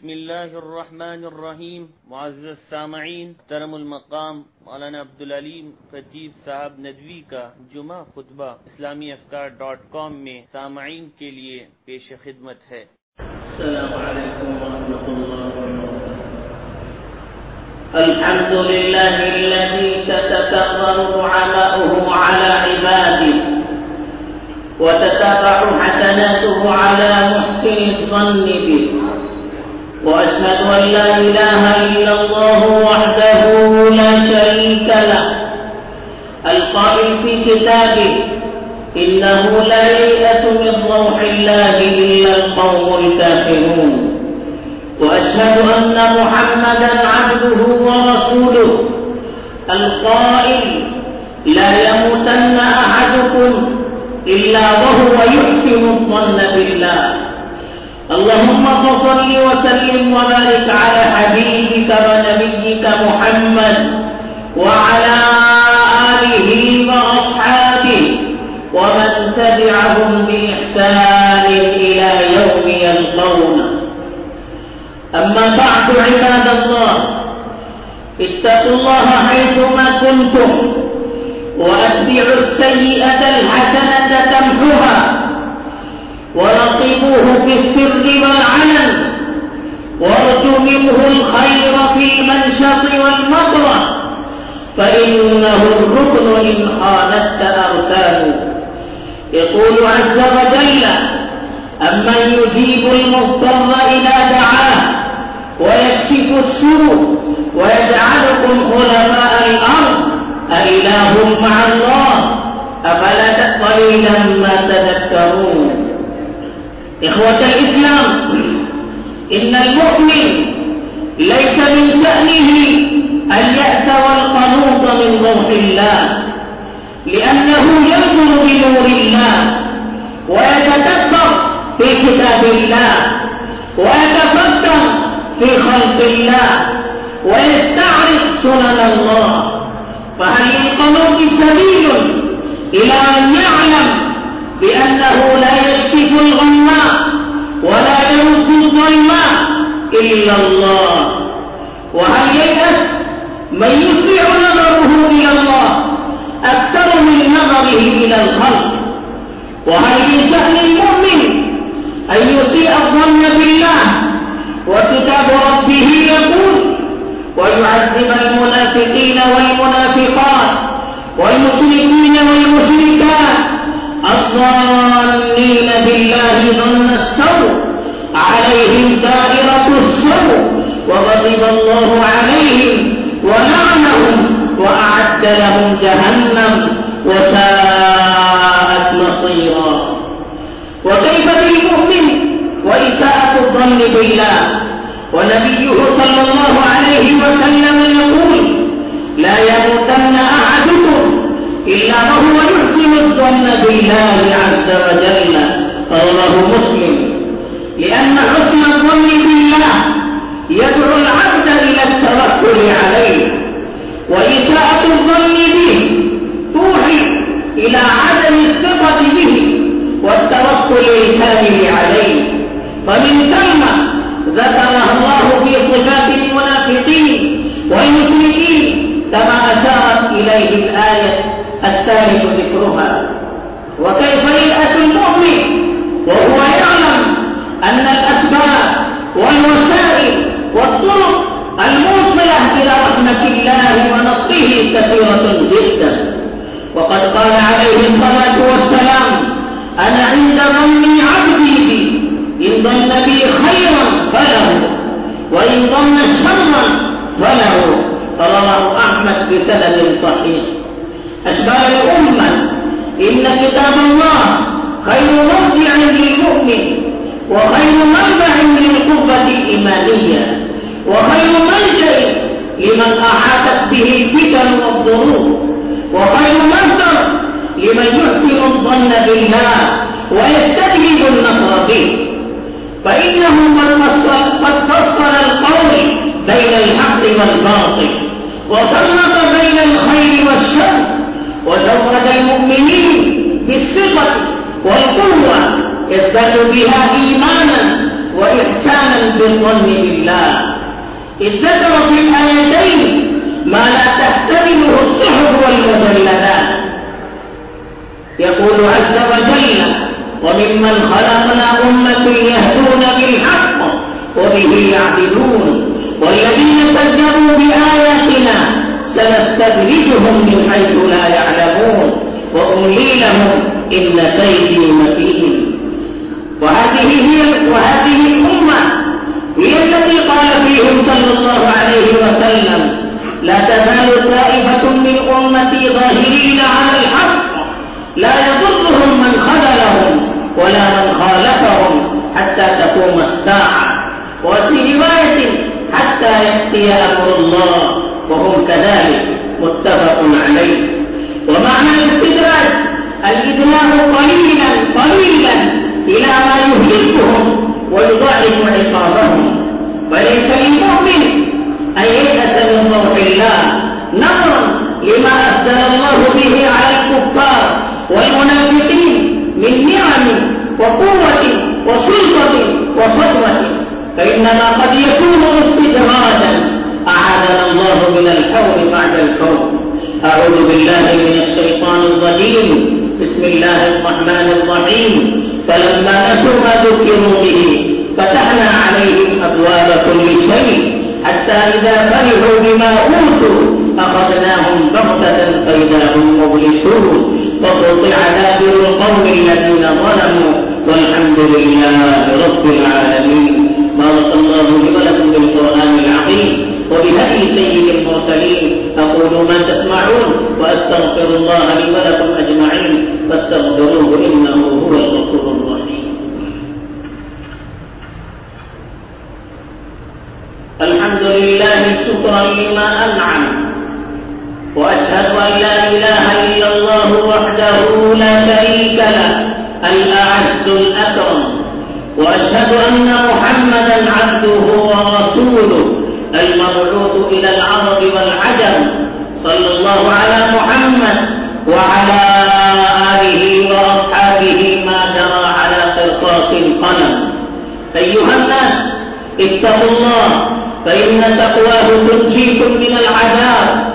बिस्मिल्लाहिर्रहमानिर्रहीम। मुअज़्ज़ज़ सामईन, तरम मकाम मौलाना अब्दुल अलीम खतीब साहब नदवी का जुमा खुतबा islamiafkar.com में सामईन के लिए पेश खिदमत है। अस्सलामु अलैकुम व रहमतुल्लाहि व बरकातुहू। अल्हम्दुलिल्लाहिल्लज़ी ततकर्रमु निअमतुहु अला इबादिही व ततबअु हसनातुहु अला मुहसिनिज़ ज़न्नि बिही। وأشهد أن لا إله إلا الله وحده لا شريك له القائل في كتابه إنه لا ييأس من روح الله إلا القوم الكافرون. وأشهد أن محمدا عبده ورسوله القائل لا يموتن أحدكم إلا وهو يحسن الظن بالله. اللهم صل وسلم وبارك على حبيبك ونبيك محمد وعلى آله وأصحابه ومن تبعهم بإحسان إلى يوم يلقونه. أما بعد عباد الله، اتقوا الله حيثما كنتم وأتبعوا السيئة الحسنة تمحها وراقبوه في السر والعلن وارجوا منه الخير في المنشط والمكره فإنه الركن إن خانت أركانه. يقول عز وجل: أمن يجيب المضطر إذا دعاه ويكشف السوء ويجعلكم خلفاء الأرض أإله مع الله أفلا قليلا ما تذكرون. إخوة الإسلام، إن المؤمن ليس من شأنه اليأس والقنوط من روح الله، لأنه ينظر بنور الله ويتدبر في كتاب الله ويتفكر في خلق الله ويستعرض سنن الله. فهل للقنوط سبيل إلى أن يعلم بأنه لا يكشف الغماء ولا يرد الظلماء إلا الله؟ وهل ييأس من يسرع نظره إلى الله أكثر من نظره إلى الخلق؟ وهل من شأن المؤمن أن يسيء الظن بالله وكتاب ربه يقول: ويعذب المنافقين والمنافقات والمشركين والمشركات الظانين بالله ظن السوء عليهم دائرة السوء وغضب الله عليهم ولعنهم وأعد لهم جهنم وساءت مصيرا. وكيف بالمؤمن وإساءة الظن بالله؟ ونبيه صلى الله عليه وسلم يقول: لا يموتن أحدكم إلا وهو يحسن الظن بالله عز وجل. رواه مسلم. لأن حسن الظن بالله يدعو العبد إلى التوكل عليه، وإساءة الظن به توحي إلى عدم الثقة به والتوكل الكامل عليه. فمن ثم ذكرها الله في صفات المنافقين والمشركين كما أشارت إليه الآية الثالث ذكرها. وكيف ييأس المؤمن وهو يعلم أن الأسباب والوسائل والطرق الموصلة إلى رحمة الله ونصره كثيرة جدا؟ وقد قال عليه الصلاة والسلام: أنا عند ظن عبدي بي، إن ظن بي خيرا فله وإن ظن شرا فله. رواه أحمد بسند صحيح. أشباه الأمة، إن كتاب الله خير مرجع للمؤمن وخير منبع للقوة الإيمانية وخير ملجأ لمن أحاطت به الفتن والظروف وخير مصدر لمن يحسن الظن بالله ويستجلب النصر به. فإنه قد فصل القول بين الحق والباطل وفرق بين الخير والشر وزود المؤمنين بالثقة والقوة يزداد بها إيمانا وإحسانا بالظن بالله. إذ ذكر في الآيتين ما لا تحتمله الصحف والمجلدات. يقول عز وجل: وممن خلقنا أمة يهدون بالحق وبه يعدلون والذين كذبوا بآياتنا سنستدرجهم من حيث لا يعلمون وأملي لهم إن كيدي متين. وهذه الأمة هي التي قال فيهم صلى الله عليه وسلم: لا تزال طائفة من أمتي ظاهرين على الحق لا يضرهم من خذلهم ولا من خالفهم حتى تقوم الساعة. وفي رواية: حتى يأتي أمر الله وهم كذلك، متفق عليه. ومعنى الاستدراج الإدلاء قليلا إلى ما يهلكهم ويضاعف عقابهم. وليس للمؤمن أن ييأس من روح الله نظرا لما أنزل الله به على الكفار والمنافقين من نعم وقوة وسلطة وصدوة، فإنما قد يكون استدراجا أعاذنا الله من الحول بعد الكون. أعوذ بالله من الشيطان الرجيم. بسم الله الرحمن الرحيم. فلما نسوا ما ذكروا به فتحنا عليهم أبواب كل شيء حتى إذا فرحوا بما أوتوا أخذناهم بغتة فإذا هم مبلسون فقطع دابر القوم الذين ظلموا والحمد لله رب العالمين. بارك الله لي ولكم بالقرآن العظيم وبهدي سيد المرسلين. أقول ما تسمعون وأستغفر الله لي ولكم أجمعين فاستغفروه إنه هو الغفور الرحيم. الحمد لله شكرا لما أنعم، وأشهد أن لا إله إلا الله وحده لا شريك له الأعز الأكرم، وأشهد أن محمدا عبده ورسوله المبعوث إلى العرب والعجم. صلى الله على محمد وعلى آله وأصحابه ما جرى على قرطاس القلم. أيها الناس اتقوا الله، فإن تقواه تنجيكم من العذاب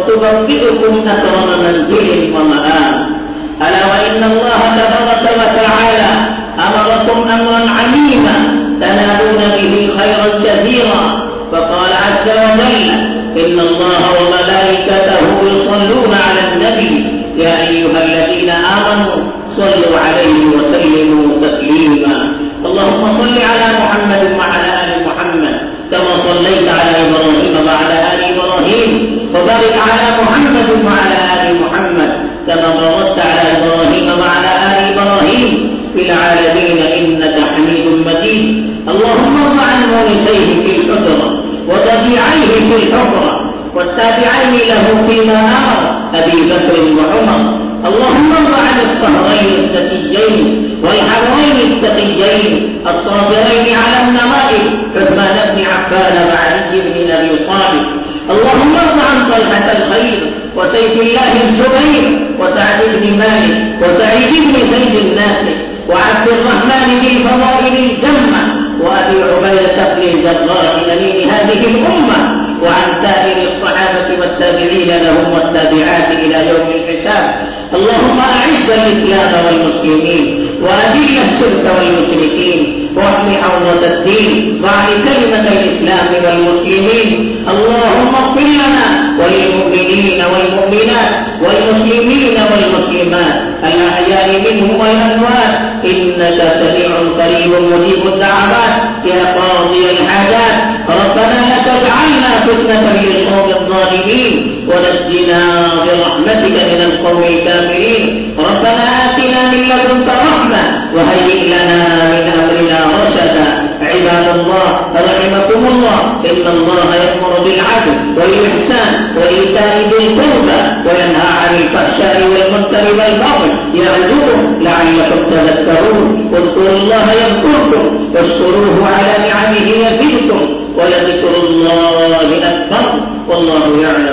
وتبطئكم أكرم منزل ومآب. ألا وإن الله تبارك وتعالى أمركم أمرا عميما تنالون به خيرا كثيرا، فقال عز وجل: إن الله وملائكته يصلون على النبي يا أيها الذين آمنوا صلوا عليه وسلموا تسليما. اللهم صل على محمد وعلى آل محمد كما صليت على إبراهيم وعلى آل إبراهيم، وبارك على محمد وعلى آل محمد كما باركت على إبراهيم وعلى آل إبراهيم في العالمين إنك حميد مجيد. اللهم ارض عن مورثيه في الحجرة وتابعيه في الحفرة والتابعين له فيما أمر أبي بكر وعمر. اللهم ارض عن الصهرين الزكيين والحرين التقيين الصابرين على النوائب عثمان بن عفان وعلي بن أبي طالب. اللهم ارض عن طلحة الخير وسيف الله الزبير وسعد بن مالك وسعيد بن زيد الناصر وعبد الرحمن بن فضائل الجمة وأبي عبيدة بن الجراح أمين هذه الأمة، وعن سائر الصحابة والتابعين لهم والتابعات إلى يوم الحساب. اللهم أعز الإسلام والمسلمين وأذل الشرك والمشركين واحمي حوزة الدين واعل كلمة الإسلام والمسلمين. اللهم اغفر لنا وللمؤمنين والمؤمنات والمسلمين والمسلمات الأحياء منهم والأموات إنك سميع قريب مجيب الدعوات يا قاضي الحاجات. ربنا لا تجعلنا فتنة للقوم الظالمين ونجنا برحمتك من القوم الكافرين. ربنا آتنا من لدنك رحمة وهيئ لنا من أمرنا رشدا. عباد الله رحمكم الله، إن الله يأمر بالعدل والإحسان وإيتاء ذي القربى وينهى عن الفحشاء والمنكر والبغي يعظكم لعلكم تذكرون. اذكروا الله يذكركم واشكروه على نعمه يزدكم ولذكر الله أكبر والله يعلم